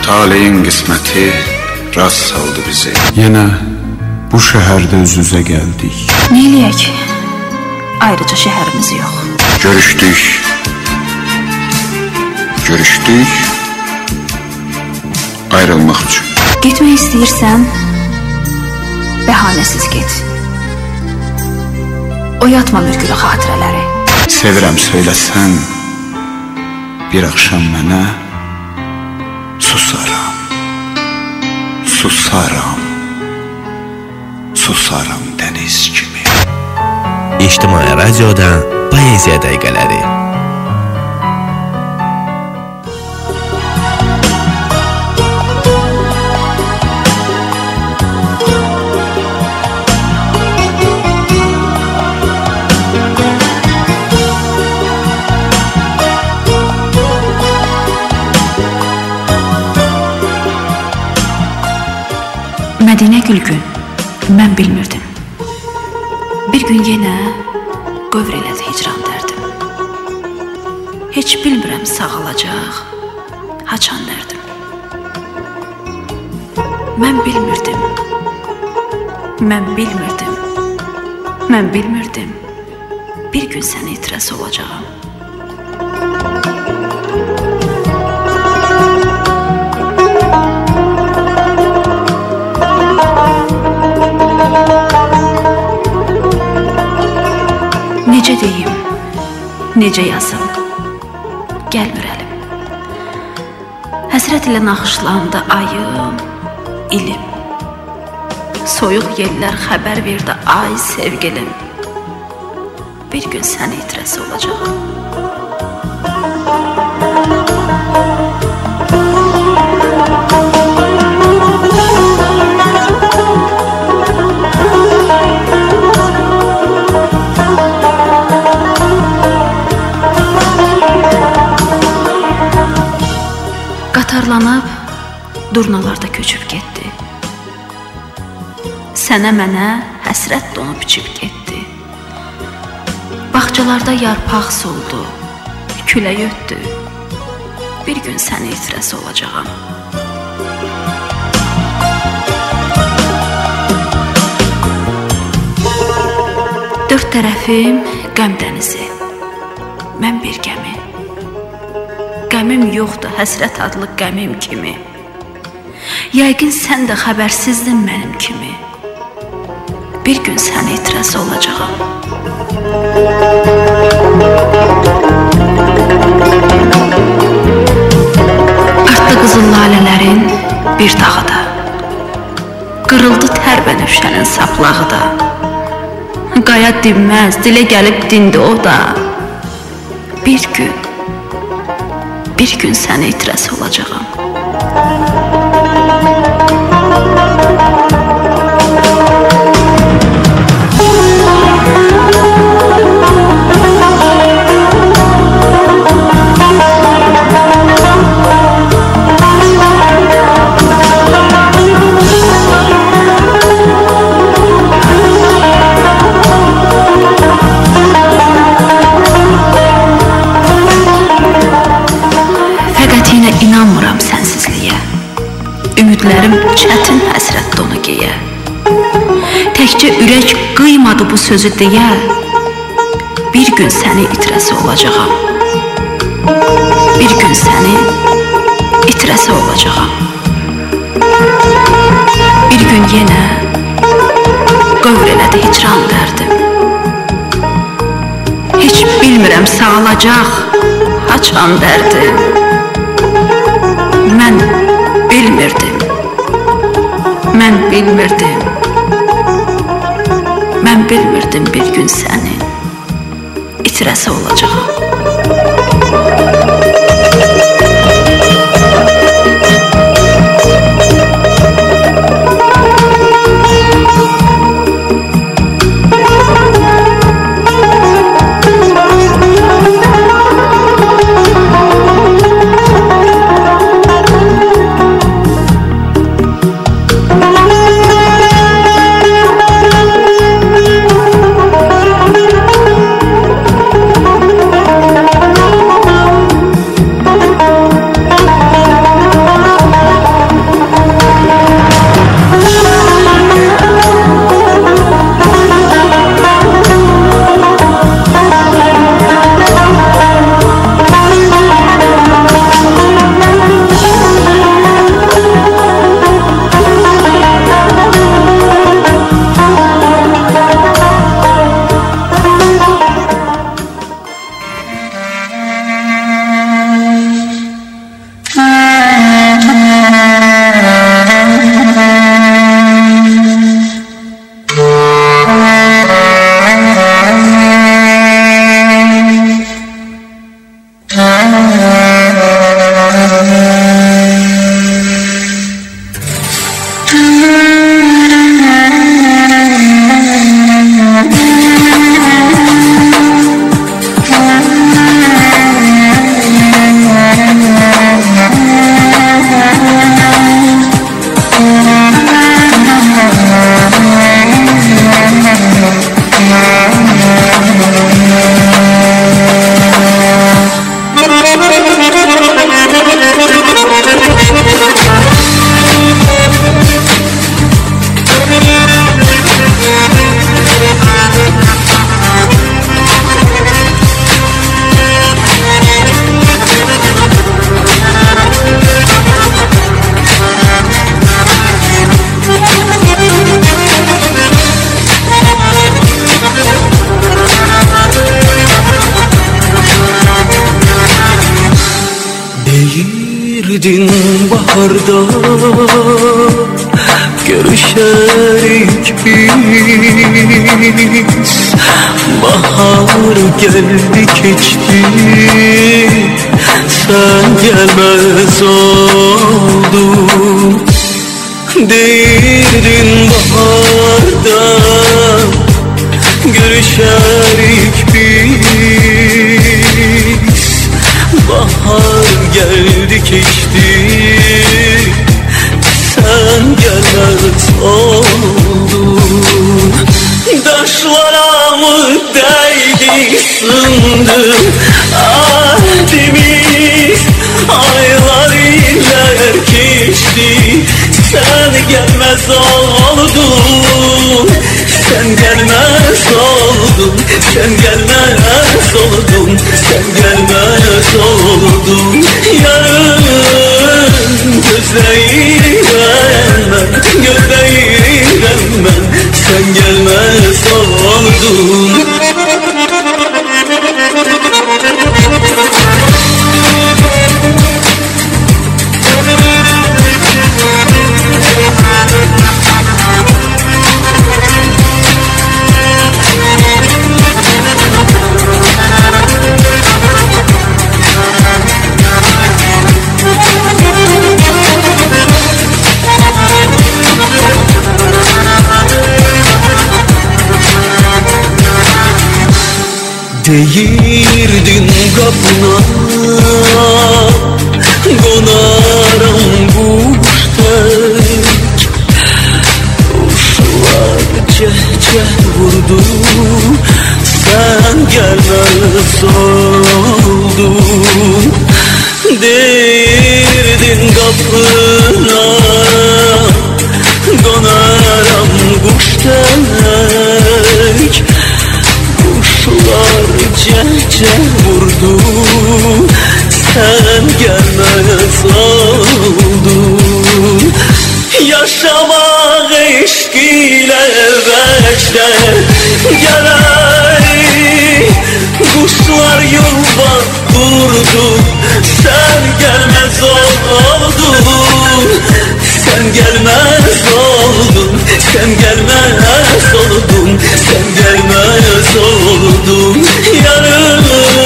Taleyin qisməti rast saldı bizi. Yenə bu şəhərdə üz-üzə gəldik. Neyləyək? Ayrıca şəhərimiz yox. Görüşdük. Ayrılmaq üçün. Getmək istəyirsən, bəhanəsiz get. Oyatma mürgülü xatirələri. Sevirəm söyləsən, bir axşam mənə susaram dəniz kimi. İctimai radiodan poeziya dəqiqələri. Mədinə Gülgün, mən bilmirdim. Bir gün yenə qövr elədi hicran dərdim. Heç bilmirəm sağalacaq, haçan dərdim. Mən bilmirdim. Bir gün sənə etiraz olacağım. Necə deyim, necə yazım, gəlmir əlim. Həsrət ilə naxışlandı ayım, ilim. Soyuq yellər xəbər verdi ay sevgilim. Bir gün sənə etiraz olacağım. Qatarlanıb, durnalarda köçüb getdi. Sənə mənə həsrət donub içib getdi. Bağçalarda yarpaq soldu, külək ötdü. Bir gün sənə etiraz olacağım. Dörd tərəfim qəm dənizi, mən bir gəmi. Qəmim yoxdur həsrət adlı qəmim kimi. Yəqin sən də xəbərsizdin mənim kimi. Bir gün sənə etiraz olacağım. Artdı qızıl lalələrin bir dağı da. Qırıldı tər bənövşənin saplağı da. Qaya dinməz, dilə gəlib dindi o da. Bir gün sənə etiraz olacağım. İnanmıram sənsizliyə. Ümidlərim çətin həsrət donu geyə. Təkcə ürək qıymadı bu sözü deyə. Bir gün səni itiraz olacağım. Bir gün səni itiraz olacağım. Bir gün yenə qövr elədi hicran dərdim. Heç bilmirəm sağalacaq, haçan dərdim. Mən bilmirdim bir gün sənin itirazı olacağım. Deyirdin baharda görüşerik biz. Bahar geldi geçti, sen gelmez oldun. Deyirdin baharda görüşerik biz. Bahar geldi geçti, sen gelmez oldun. Taşlara mı değdi sındı ahdimiz, aylar iller geçti, sen gelmez oldun. Sen gelmez oldun, sen gelmez oldun, sen gelmez oldun. Yarın gözleyirem ben, gözleyirem ben, sen gelmez oldun. Deyirdin kapına konaram kuş tek. Kuşlar ceh vurdu, sen gelmez oldun. Deyirdin kapına konaram kuş tek. Kuşlar ceh vurdu, sen gelmez oldun. Yaşamak eşk ile bekle gerek. Kuşlar yuva kurdu, sen gelmez oldun. Sen gelmez oldun, sen gelmez oldun, sen gelmez oldun. Yarın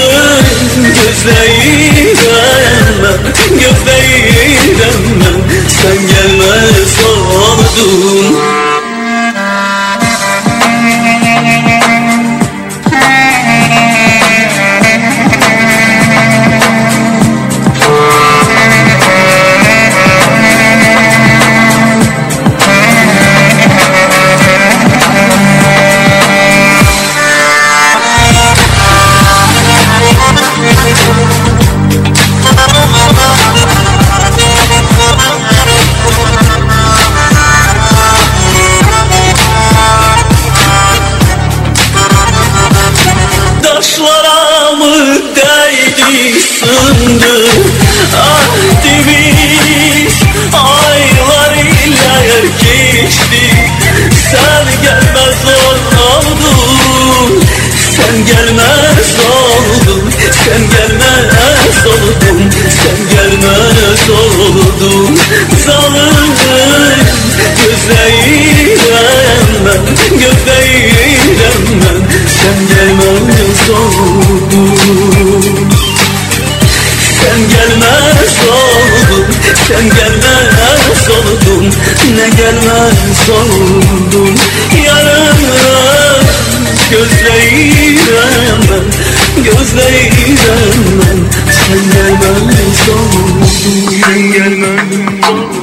gözleyirem ben, gözleyirem ben, sen gelmez oldun. Taşlara mı değdi sındı ahdimiz, aylar iller geçti, sen gelmez oldun. Sen gelmez oldun, sen gelmez oldun, sen gelmez oldun. Zalim gözleyirem ben, gözleyirem ben, sen gelmez oldun. Sen gelmez oldun, sen gelmez oldun, ne gelmez oldun. Yarın gözleyirem ben, gözleyirem ben, sen gelmez oldun. Sen gelmez oldun,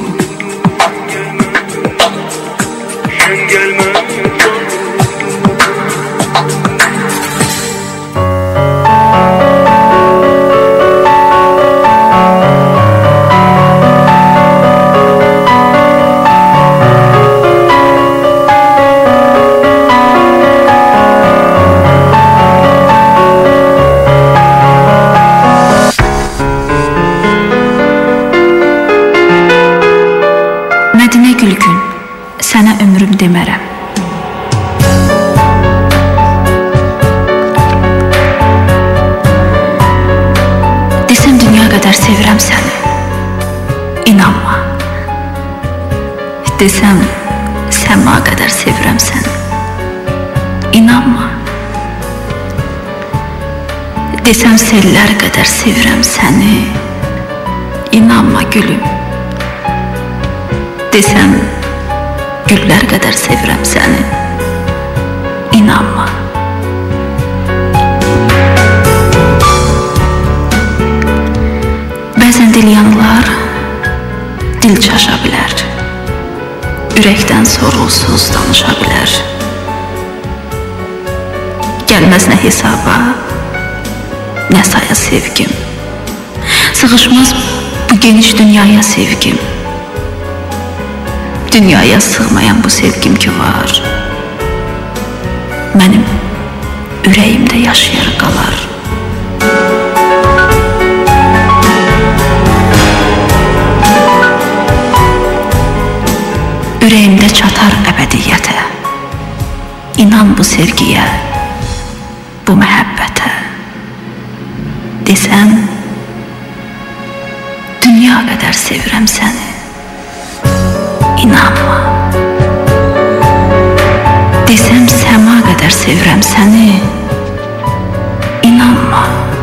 sen gelmez. Mədinə Gülgün, sənə ömrüm demərəm. Desəm dünya qədər sevirəm səni, Desəm, səma qədər sevirəm səni. İnanma. Desəm, sellər qədər sevirəm səni. İnanma gülüm. Desəm, güllər qədər sevirəm səni. İnanma. Bəzən dil yanılar, dil çaşa bilər. Ürəkdən sorğusuz danışa bilər. Gəlməz nə hesaba, nə saya sevgim. Sığışmaz bu geniş dünyaya sevgim. Dünyaya sığmayan bu sevgim ki var, mənim ürəyimdə yaşayar qalar. Ürəyimdə çatar əbədiyyətə. İnan bu sevgiyə, bu məhəbbətə. Desəm, dünya qədər sevirəm səni. İnanma. Desəm, səma qədər sevirəm səni. İnanma.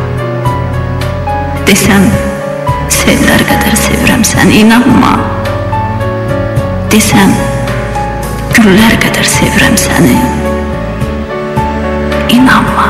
Desəm, sellər qədər sevirəm səni. İnanma. Desəm, güllər qədər sevirəm səni. İnanma.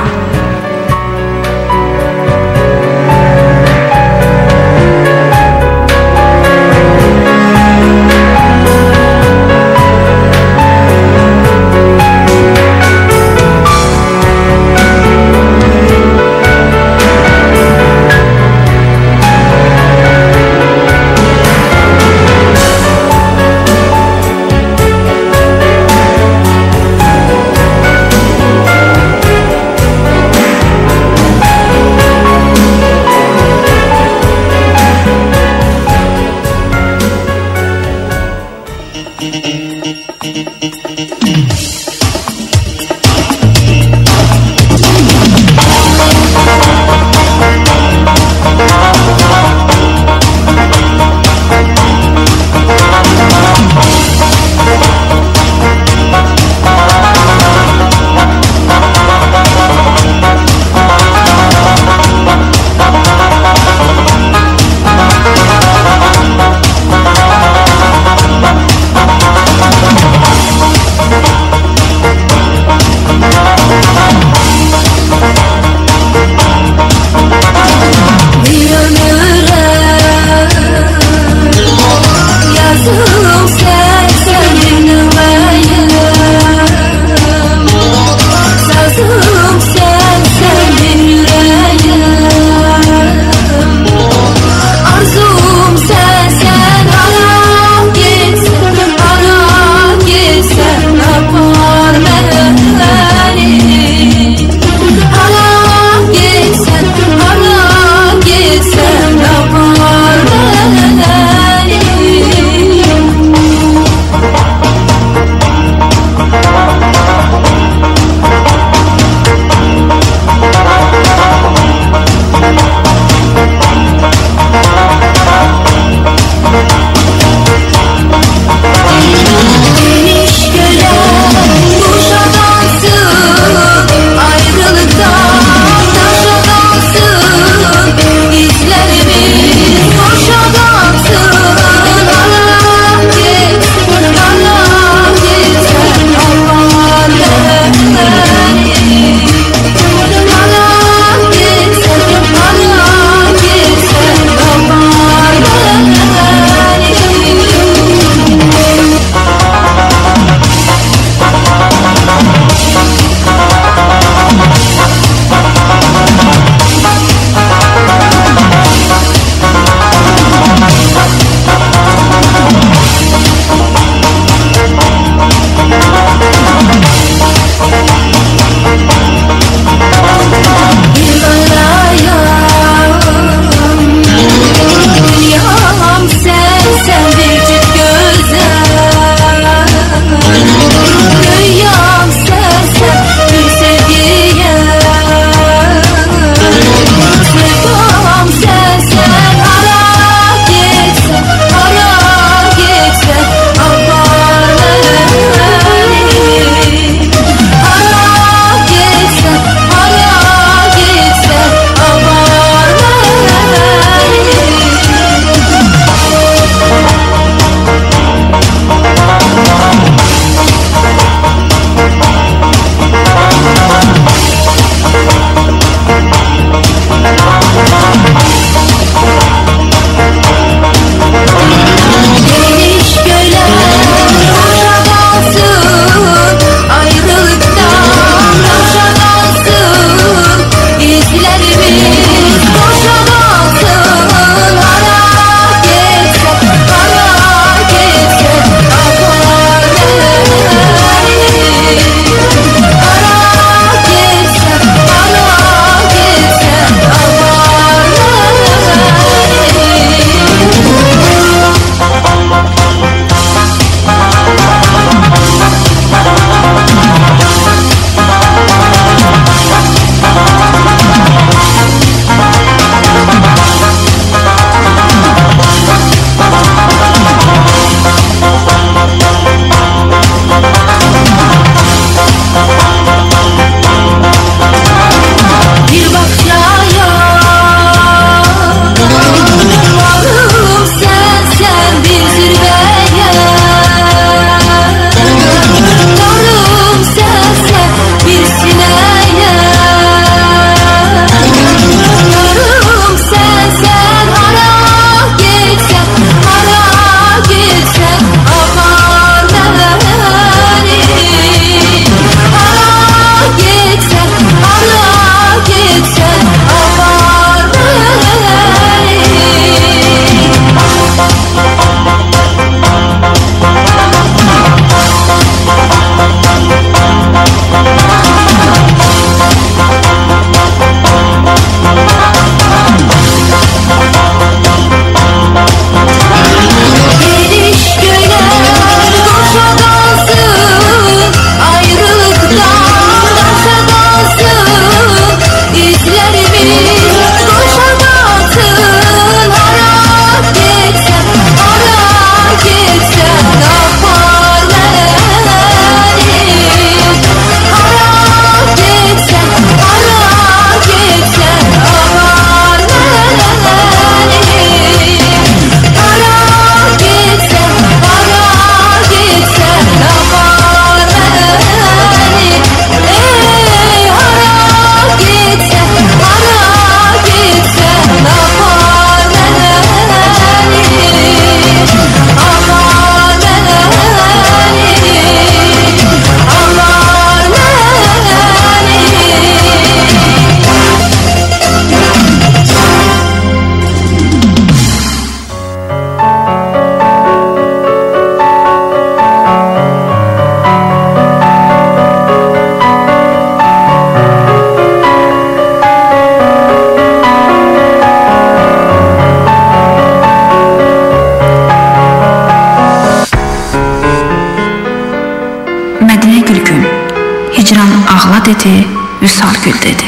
dedi, Vüsal gül dedi.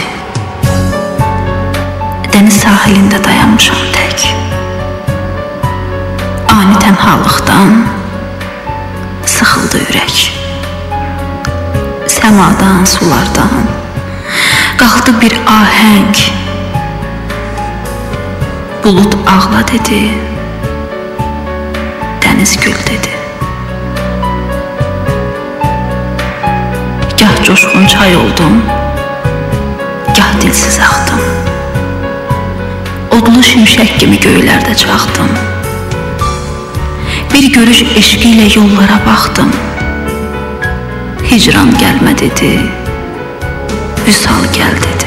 Dəniz sahilində dayanmışam tək. Ani tənhalıqdan sıxıldı ürək. Səmadan, sulardan qalxdı bir ahəng. Bulut ağla dedi, dəniz gül dedi. Gah coşqun çay oldum, gah dilsiz axdım. Odlu şimşək kimi göylərdə çaxdım. Bir görüş eşqi ilə yollara baxdım. Hicran gəlmə dedi, Vüsal gəl dedi.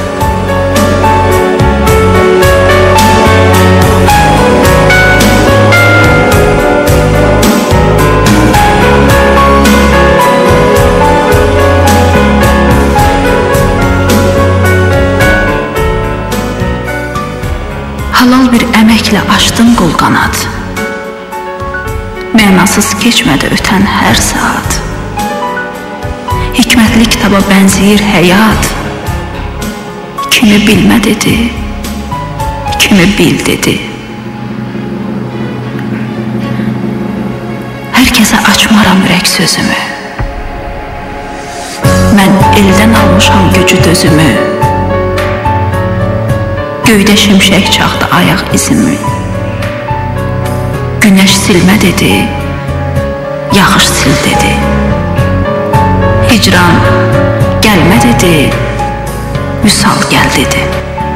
Halal bir əməklə açdım qol qanad. Mənasız keçmədi ötən hər saat. Hikmətli kitaba bənzəyir həyat. Kimi bilmə dedi, kimi bil dedi. Hər kəsə açmaram ürək sözümü. Mən eldən almışam gücü dözümü. Göydə şimşək çaxdı ayaq izimi. Günəş silmə dedi, yağış sil dedi. Hicran gəlmə dedi, Vüsal gəl dedi.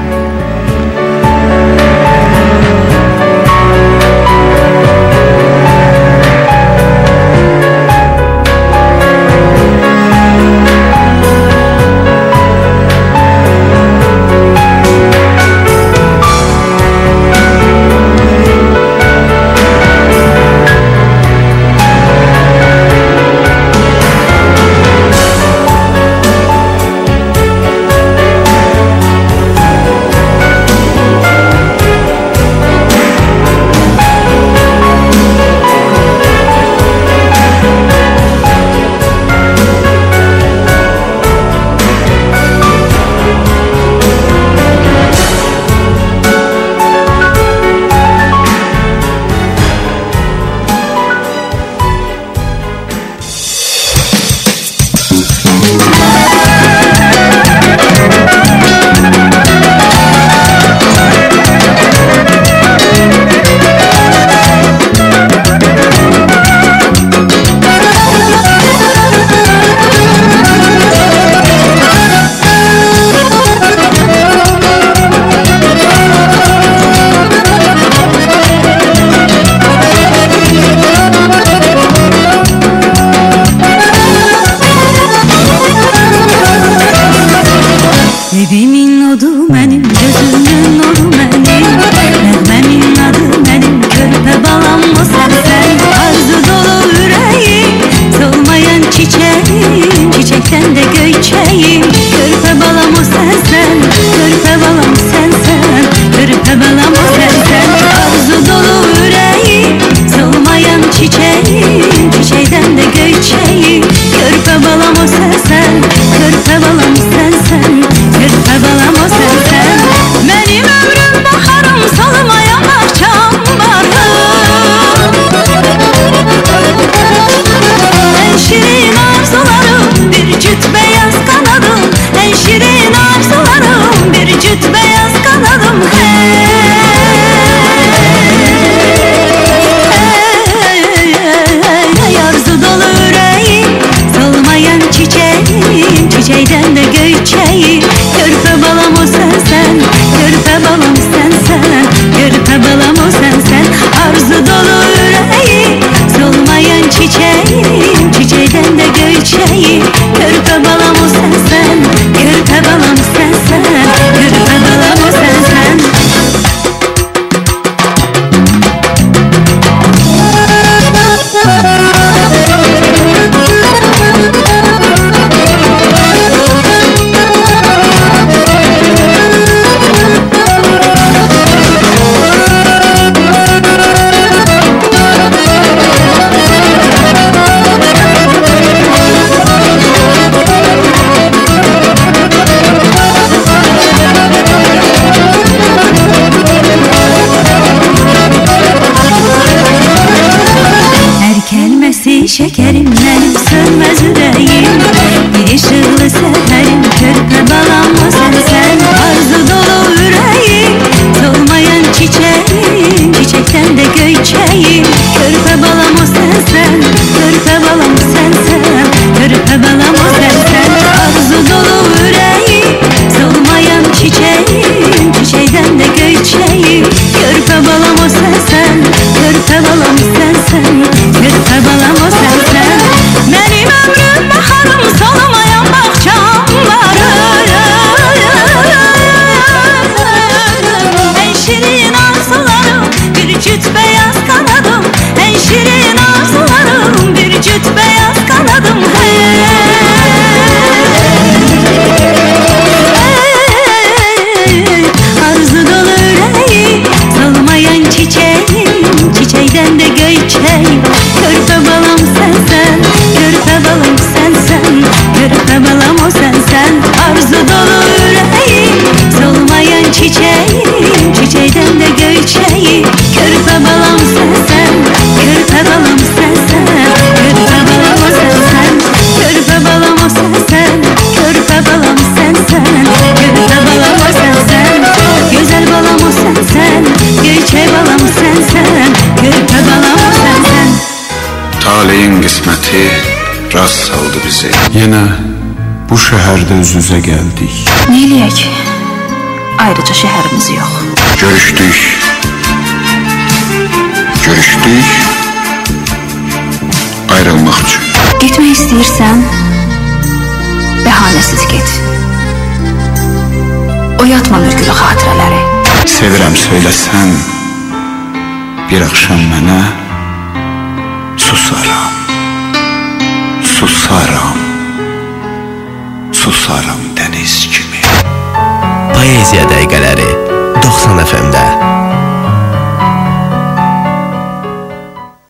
Evimin odu mənim, gözümün nuru mənim. Nəğməmin adı mənim, körpə balam o sənsən. Arzu dolu ürəyim, solmayan çiçeğim, çiçekten de göyçeyim. Körpə balam o sənsən, körpə balam sənsən, körpə balam o sənsən. Arzu dolu ürəyim, solmayan çiçeğim, çiçekten de göyçeyim. Körpə balam o sənsən, körpə balam sənsən, körpə balam o sənsən. Mənim ömrüm baxarım, salmayan bağçam baxım. Ən şirin arzularım, bir cüt beyaz kanadım. Ən şirin arzularım, bir cüt beyaz kanadım. Hey, hey, hey. şekerim benim sönmez yüreğim. Bir ışıklı seherim körpe balam o sensen. Arzu dolu yüreğim solmayan çiçeğim, çiçekten de göçeğim. Körpe balam o sensen, körpe balam sensen, körpe balam o sensen. Arzu dolu yüreğim solmayan çiçeğim, çiçekten de göçeğim. Körpe balam o sensen, körpe balam sensen, körpe balam o sensen. Benim ömrüm baharım solmayan bahçamları. En şirin arzularım bir cüt beyaz kanadım. En şirin arzularım bir cüt beyaz kanadım. Hey. Arzu dolu yüreğim solmayan çiçeğim, çiçeğden de göçeğim. Körpe balam sensen, körpe balam sensen, körpe balam o sensen. Arzu dolu yüreğim solmayan çiçeğim, çiçeğden de göçeğim. Körpe balam sensen, körpe balam sensen, körpe balam o sensen. Körpe balam o sensen, körpe balam sensen, körpe balam o sensen. Güzel balam o sensen, göçe balam sensen, körpe balam o sensen. Taleyin qisməti rast saldı bizi. Yenə bu şəhərdə üz-üzə gəldik. Neyləyək? Ayrıca şəhərimiz yox. Görüşdük. Görüşdük. Ayrılmaq üçün. Getmək istəyirsən, bəhanəsiz get. Oyatma mürgülü xatirələri. Sevirəm söyləsən, bir axşam mənə susaram. Susaram. Susaram dəniz kimi. Poeziya dəqiqələri 90 FM-də.